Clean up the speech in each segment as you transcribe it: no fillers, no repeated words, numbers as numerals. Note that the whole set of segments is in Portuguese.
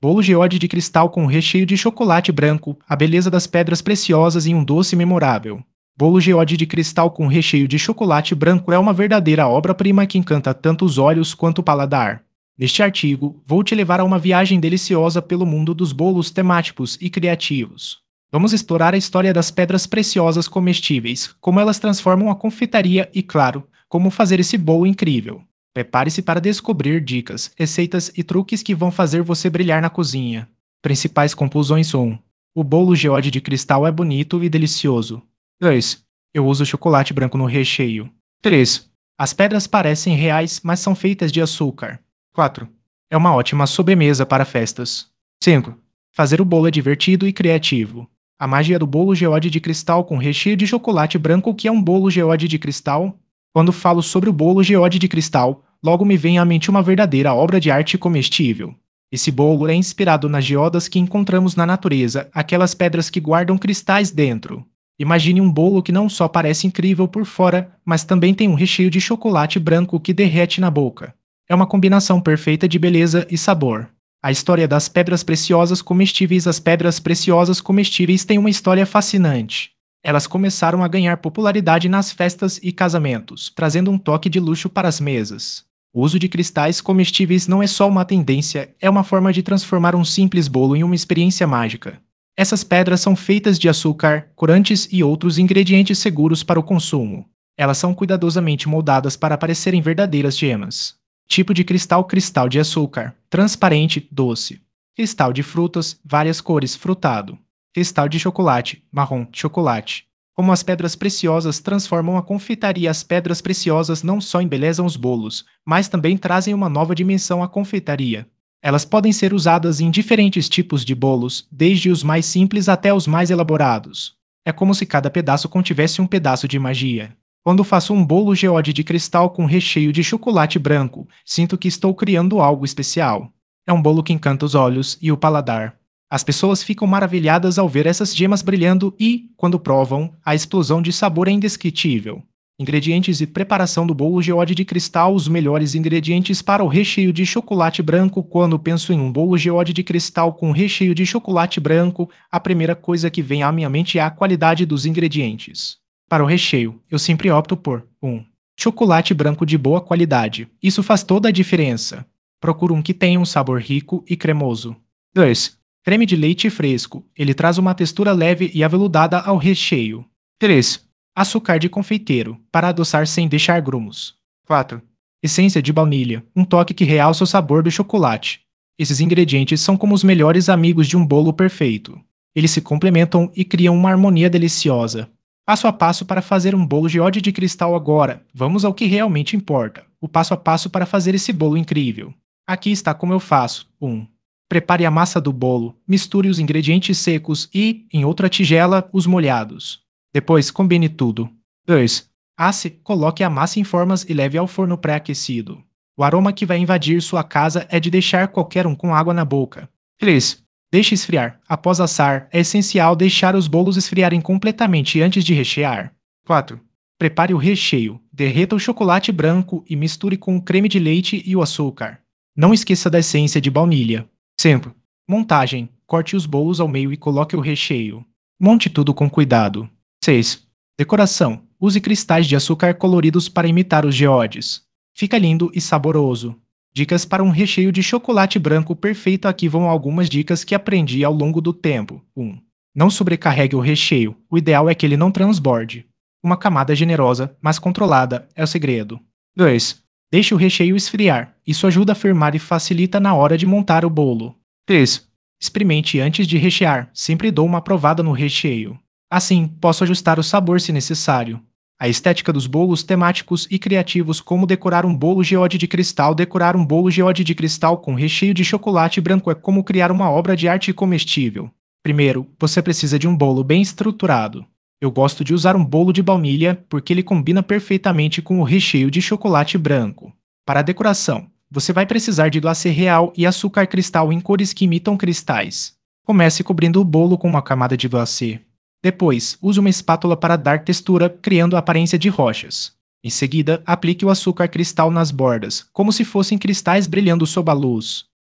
Bolo geode de cristal com recheio de chocolate branco, a beleza das pedras preciosas e um doce memorável. Bolo geode de cristal com recheio de chocolate branco é uma verdadeira obra-prima que encanta tanto os olhos quanto o paladar. Neste artigo, vou te levar a uma viagem deliciosa pelo mundo dos bolos temáticos e criativos. Vamos explorar a história das pedras preciosas comestíveis, como elas transformam a confeitaria e, claro, como fazer esse bolo incrível. Prepare-se para descobrir dicas, receitas e truques que vão fazer você brilhar na cozinha. Principais conclusões 1. O bolo geode de cristal é bonito e delicioso. 2. Eu uso chocolate branco no recheio. 3. As pedras parecem reais, mas são feitas de açúcar. 4. É uma ótima sobremesa para festas. 5. Fazer o bolo é divertido e criativo. A magia do bolo geode de cristal com recheio de chocolate branco. O que é um bolo geode de cristal? Quando falo sobre o bolo geode de cristal, logo me vem à mente uma verdadeira obra de arte comestível. Esse bolo é inspirado nas geodas que encontramos na natureza, aquelas pedras que guardam cristais dentro. Imagine um bolo que não só parece incrível por fora, mas também tem um recheio de chocolate branco que derrete na boca. É uma combinação perfeita de beleza e sabor. A história das pedras preciosas comestíveis. As pedras preciosas comestíveis têm uma história fascinante. Elas começaram a ganhar popularidade nas festas e casamentos, trazendo um toque de luxo para as mesas. O uso de cristais comestíveis não é só uma tendência, é uma forma de transformar um simples bolo em uma experiência mágica. Essas pedras são feitas de açúcar, corantes e outros ingredientes seguros para o consumo. Elas são cuidadosamente moldadas para parecerem verdadeiras gemas. Tipo de cristal: cristal de açúcar, transparente, doce. Cristal de frutas, várias cores, frutado. Cristal de chocolate, marrom, chocolate. Como as pedras preciosas transformam a confeitaria. As pedras preciosas não só embelezam os bolos, mas também trazem uma nova dimensão à confeitaria. Elas podem ser usadas em diferentes tipos de bolos, desde os mais simples até os mais elaborados. É como se cada pedaço contivesse um pedaço de magia. Quando faço um bolo geode de cristal com recheio de chocolate branco, sinto que estou criando algo especial. É um bolo que encanta os olhos e o paladar. As pessoas ficam maravilhadas ao ver essas gemas brilhando e, quando provam, a explosão de sabor é indescritível. Ingredientes e preparação do bolo geode de cristal. Os melhores ingredientes para o recheio de chocolate branco. Quando penso em um bolo geode de cristal com recheio de chocolate branco, a primeira coisa que vem à minha mente é a qualidade dos ingredientes. Para o recheio, eu sempre opto por 1. Chocolate branco de boa qualidade. Isso faz toda a diferença. Procuro um que tenha um sabor rico e cremoso. 2. Creme de leite fresco. Ele traz uma textura leve e aveludada ao recheio. 3. Açúcar de confeiteiro, para adoçar sem deixar grumos. 4. Essência de baunilha, um toque que realça o sabor do chocolate. Esses ingredientes são como os melhores amigos de um bolo perfeito. Eles se complementam e criam uma harmonia deliciosa. Passo a passo para fazer um bolo geode de cristal. Agora, vamos ao que realmente importa. O passo a passo para fazer esse bolo incrível. Aqui está como eu faço. 1. Prepare a massa do bolo, misture os ingredientes secos e, em outra tigela, os molhados. Depois, combine tudo. 2. Asse, coloque a massa em formas e leve ao forno pré-aquecido. O aroma que vai invadir sua casa é de deixar qualquer um com água na boca. 3. Deixe esfriar. Após assar, é essencial deixar os bolos esfriarem completamente antes de rechear. 4. Prepare o recheio. Derreta o chocolate branco e misture com o creme de leite e o açúcar. Não esqueça da essência de baunilha. 5. Montagem. Corte os bolos ao meio e coloque o recheio. Monte tudo com cuidado. 6. Decoração. Use cristais de açúcar coloridos para imitar os geodes. Fica lindo e saboroso. Dicas para um recheio de chocolate branco perfeito. Aqui vão algumas dicas que aprendi ao longo do tempo. 1. Não sobrecarregue o recheio. O ideal é que ele não transborde. Uma camada generosa, mas controlada, é o segredo. 2. Deixe o recheio esfriar. Isso ajuda a firmar e facilita na hora de montar o bolo. 3. Experimente antes de rechear. Sempre dou uma provada no recheio. Assim, posso ajustar o sabor se necessário. A estética dos bolos temáticos e criativos. Como decorar um bolo geode de cristal. Decorar um bolo geode de cristal com recheio de chocolate branco é como criar uma obra de arte comestível. Primeiro, você precisa de um bolo bem estruturado. Eu gosto de usar um bolo de baunilha porque ele combina perfeitamente com o recheio de chocolate branco. Para a decoração, você vai precisar de glacê real e açúcar cristal em cores que imitam cristais. Comece cobrindo o bolo com uma camada de glacê. Depois, use uma espátula para dar textura, criando a aparência de rochas. Em seguida, aplique o açúcar cristal nas bordas, como se fossem cristais brilhando sob a luz.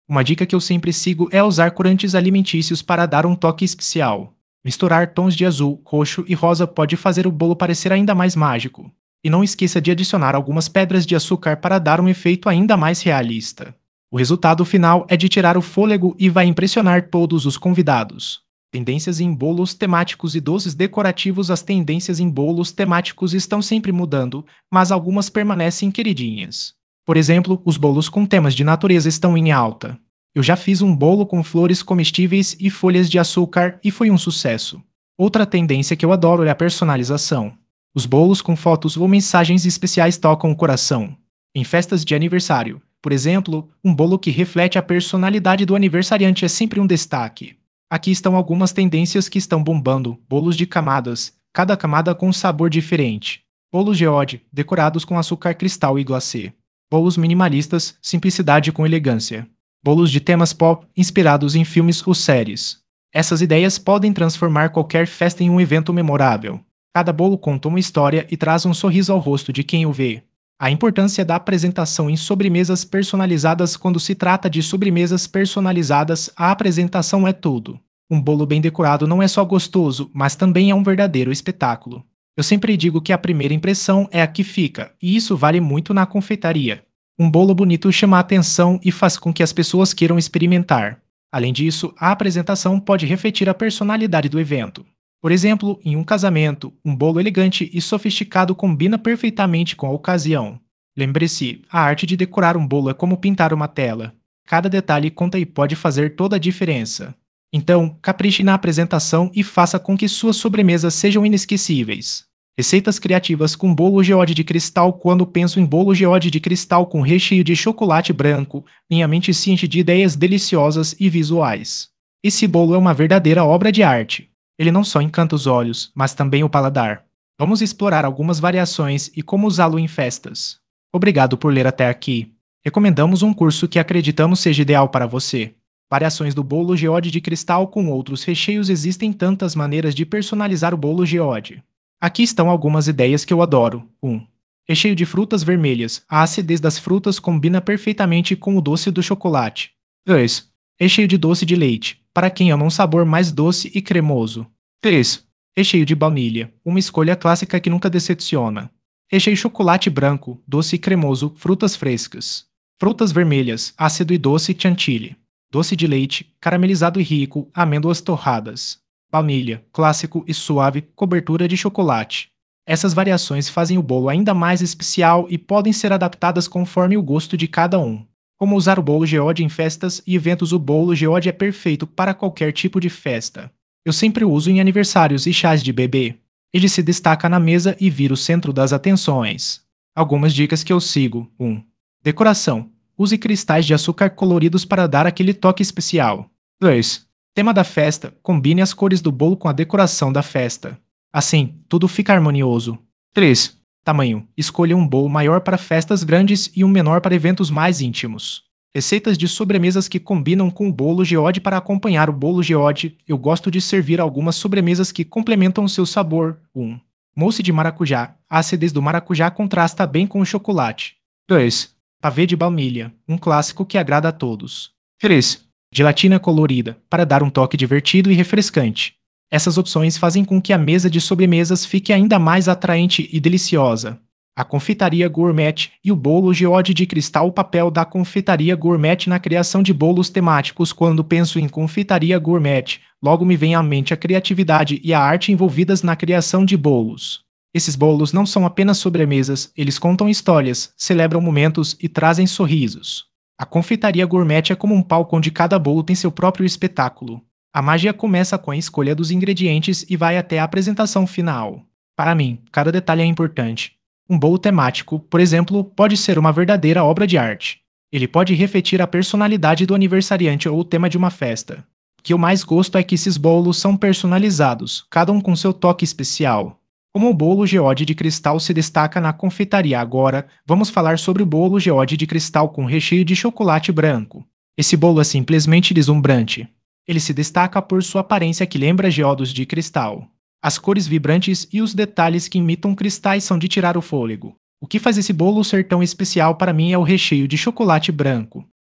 Uma dica que eu sempre sigo é usar corantes alimentícios para dar um toque especial. Misturar tons de azul, roxo e rosa pode fazer o bolo parecer ainda mais mágico. E não esqueça de adicionar algumas pedras de açúcar para dar um efeito ainda mais realista. O resultado final é de tirar o fôlego e vai impressionar todos os convidados. Tendências em bolos temáticos e doces decorativos. As tendências em bolos temáticos estão sempre mudando, mas algumas permanecem queridinhas. Por exemplo, os bolos com temas de natureza estão em alta. Eu já fiz um bolo com flores comestíveis e folhas de açúcar e foi um sucesso. Outra tendência que eu adoro é a personalização. Os bolos com fotos ou mensagens especiais tocam o coração. Em festas de aniversário, por exemplo, um bolo que reflete a personalidade do aniversariante é sempre um destaque. Aqui estão algumas tendências que estão bombando: bolos de camadas, cada camada com um sabor diferente. Bolos geode, decorados com açúcar cristal e glacê. Bolos minimalistas, simplicidade com elegância. Bolos de temas pop, inspirados em filmes ou séries. Essas ideias podem transformar qualquer festa em um evento memorável. Cada bolo conta uma história e traz um sorriso ao rosto de quem o vê. A importância da apresentação em sobremesas personalizadas. Quando se trata de sobremesas personalizadas, a apresentação é tudo. Um bolo bem decorado não é só gostoso, mas também é um verdadeiro espetáculo. Eu sempre digo que a primeira impressão é a que fica, e isso vale muito na confeitaria. Um bolo bonito chama a atenção e faz com que as pessoas queiram experimentar. Além disso, a apresentação pode refletir a personalidade do evento. Por exemplo, em um casamento, um bolo elegante e sofisticado combina perfeitamente com a ocasião. Lembre-se, a arte de decorar um bolo é como pintar uma tela. Cada detalhe conta e pode fazer toda a diferença. Então, capriche na apresentação e faça com que suas sobremesas sejam inesquecíveis. Receitas criativas com bolo geode de cristal. Quando penso em bolo geode de cristal com recheio de chocolate branco, minha mente se enche de ideias deliciosas e visuais. Esse bolo é uma verdadeira obra de arte. Ele não só encanta os olhos, mas também o paladar. Vamos explorar algumas variações e como usá-lo em festas. Obrigado por ler até aqui. Recomendamos um curso que acreditamos seja ideal para você. Variações do bolo geode de cristal com outros recheios. Existem tantas maneiras de personalizar o bolo geode. Aqui estão algumas ideias que eu adoro. 1. Recheio de frutas vermelhas. A acidez das frutas combina perfeitamente com o doce do chocolate. 2. Recheio de doce de leite, para quem ama um sabor mais doce e cremoso. 3. Recheio de baunilha, uma escolha clássica que nunca decepciona. Recheio chocolate branco, doce e cremoso, frutas frescas. Frutas vermelhas, ácido e doce chantilly. Doce de leite, caramelizado e rico, amêndoas torradas. Baunilha, clássico e suave, cobertura de chocolate. Essas variações fazem o bolo ainda mais especial e podem ser adaptadas conforme o gosto de cada um. Como usar o bolo geode em festas e eventos. O bolo geode é perfeito para qualquer tipo de festa. Eu sempre uso em aniversários e chás de bebê. Ele se destaca na mesa e vira o centro das atenções. Algumas dicas que eu sigo. 1. Decoração. Use cristais de açúcar coloridos para dar aquele toque especial. 2. Tema da festa. Combine as cores do bolo com a decoração da festa. Assim, tudo fica harmonioso. 3. Tamanho. Escolha um bowl maior para festas grandes e um menor para eventos mais íntimos. Receitas de sobremesas que combinam com o bolo geode. Para acompanhar o bolo geode, eu gosto de servir algumas sobremesas que complementam seu sabor. 1. Mousse de maracujá. A acidez do maracujá contrasta bem com o chocolate. 2. Pavê de baunilha, um clássico que agrada a todos. 3. Gelatina colorida, para dar um toque divertido e refrescante. Essas opções fazem com que a mesa de sobremesas fique ainda mais atraente e deliciosa. A confeitaria gourmet e o bolo geode de cristal. O papel da confeitaria gourmet na criação de bolos temáticos. Quando penso em confeitaria gourmet, logo me vem à mente a criatividade e a arte envolvidas na criação de bolos. Esses bolos não são apenas sobremesas, eles contam histórias, celebram momentos e trazem sorrisos. A confeitaria gourmet é como um palco onde cada bolo tem seu próprio espetáculo. A magia começa com a escolha dos ingredientes e vai até a apresentação final. Para mim, cada detalhe é importante. Um bolo temático, por exemplo, pode ser uma verdadeira obra de arte. Ele pode refletir a personalidade do aniversariante ou o tema de uma festa. O que eu mais gosto é que esses bolos são personalizados, cada um com seu toque especial. Como o bolo geode de cristal se destaca na confeitaria. Agora, vamos falar sobre o bolo geode de cristal com recheio de chocolate branco. Esse bolo é simplesmente deslumbrante. Ele se destaca por sua aparência que lembra geodos de cristal. As cores vibrantes e os detalhes que imitam cristais são de tirar o fôlego. O que faz esse bolo ser tão especial para mim é o recheio de chocolate branco.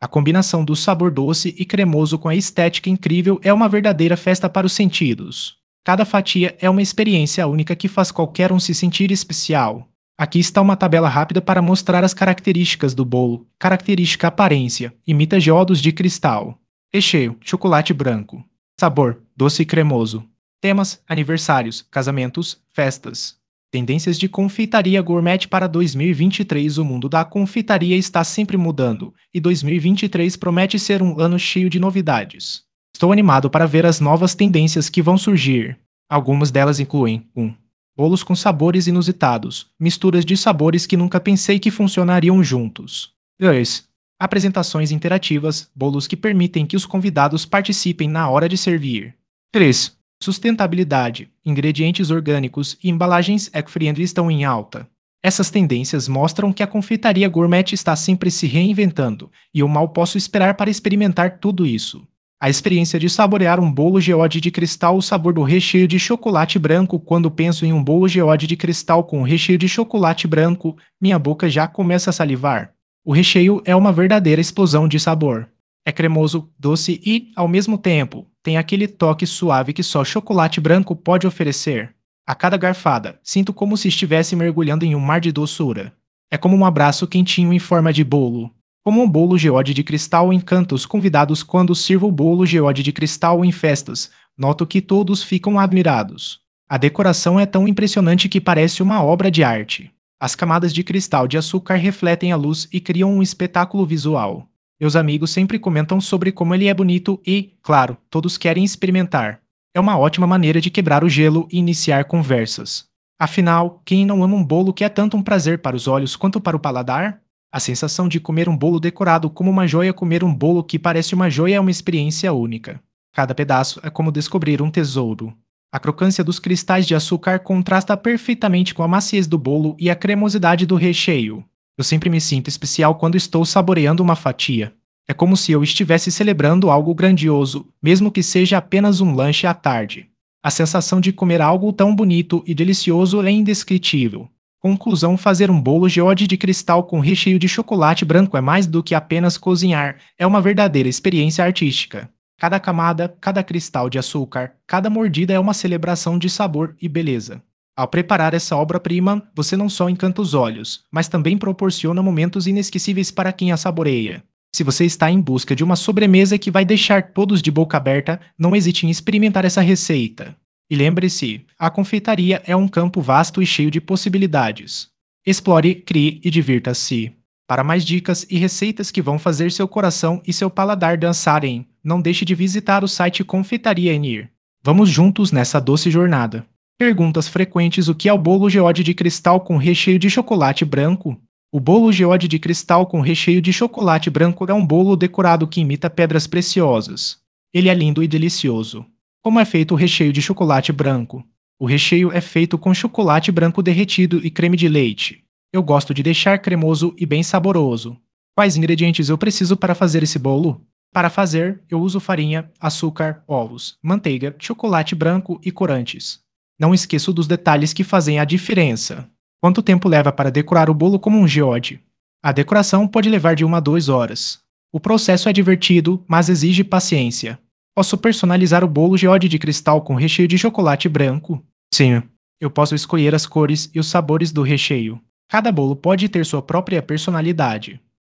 A combinação do sabor doce e cremoso com a estética incrível é uma verdadeira festa para os sentidos. Cada fatia é uma experiência única que faz qualquer um se sentir especial. Aqui está uma tabela rápida para mostrar as características do bolo. Característica aparência: imita geodos de cristal. Recheio: chocolate branco. Sabor: doce e cremoso. Temas: aniversários, casamentos, festas. Tendências de confeitaria gourmet para 2023. O mundo da confeitaria está sempre mudando, e 2023 promete ser um ano cheio de novidades. Estou animado para ver as novas tendências que vão surgir. Algumas delas incluem 1. Bolos com sabores inusitados, misturas de sabores que nunca pensei que funcionariam juntos. 2. Apresentações interativas, bolos que permitem que os convidados participem na hora de servir. 3. Sustentabilidade, ingredientes orgânicos e embalagens eco-friendly estão em alta. Essas tendências mostram que a confeitaria gourmet está sempre se reinventando, e eu mal posso esperar para experimentar tudo isso. A experiência de saborear um bolo geode de cristal, o sabor do recheio de chocolate branco. Quando penso em um bolo geode de cristal com recheio de chocolate branco, minha boca já começa a salivar. O recheio é uma verdadeira explosão de sabor. É cremoso, doce e, ao mesmo tempo, tem aquele toque suave que só chocolate branco pode oferecer. A cada garfada, sinto como se estivesse mergulhando em um mar de doçura. É como um abraço quentinho em forma de bolo. Como um bolo geode de cristal encanta os convidados. Quando sirvo o bolo geode de cristal em festas, noto que todos ficam admirados. A decoração é tão impressionante que parece uma obra de arte. As camadas de cristal de açúcar refletem a luz e criam um espetáculo visual. Meus amigos sempre comentam sobre como ele é bonito e, claro, todos querem experimentar. É uma ótima maneira de quebrar o gelo e iniciar conversas. Afinal, quem não ama um bolo que é tanto um prazer para os olhos quanto para o paladar? A sensação de comer um bolo decorado como uma joia. Comer um bolo que parece uma joia é uma experiência única. Cada pedaço é como descobrir um tesouro. A crocância dos cristais de açúcar contrasta perfeitamente com a maciez do bolo e a cremosidade do recheio. Eu sempre me sinto especial quando estou saboreando uma fatia. É como se eu estivesse celebrando algo grandioso, mesmo que seja apenas um lanche à tarde. A sensação de comer algo tão bonito e delicioso é indescritível. Conclusão: fazer um bolo geode de cristal com recheio de chocolate branco é mais do que apenas cozinhar, é uma verdadeira experiência artística. Cada camada, cada cristal de açúcar, cada mordida é uma celebração de sabor e beleza. Ao preparar essa obra-prima, você não só encanta os olhos, mas também proporciona momentos inesquecíveis para quem a saboreia. Se você está em busca de uma sobremesa que vai deixar todos de boca aberta, não hesite em experimentar essa receita. E lembre-se, a confeitaria é um campo vasto e cheio de possibilidades. Explore, crie e divirta-se. Para mais dicas e receitas que vão fazer seu coração e seu paladar dançarem, não deixe de visitar o site Confeitaria Enir. Vamos juntos nessa doce jornada. Perguntas frequentes: o que é o bolo geode de cristal com recheio de chocolate branco? O bolo geode de cristal com recheio de chocolate branco é um bolo decorado que imita pedras preciosas. Ele é lindo e delicioso. Como é feito o recheio de chocolate branco? O recheio é feito com chocolate branco derretido e creme de leite. Eu gosto de deixar cremoso e bem saboroso. Quais ingredientes eu preciso para fazer esse bolo? Para fazer, eu uso farinha, açúcar, ovos, manteiga, chocolate branco e corantes. Não esqueço dos detalhes que fazem a diferença. Quanto tempo leva para decorar o bolo como um geode? A decoração pode levar de 1 a 2 horas. O processo é divertido, mas exige paciência. Posso personalizar o bolo geode de cristal com recheio de chocolate branco? Sim, eu posso escolher as cores e os sabores do recheio. Cada bolo pode ter sua própria personalidade.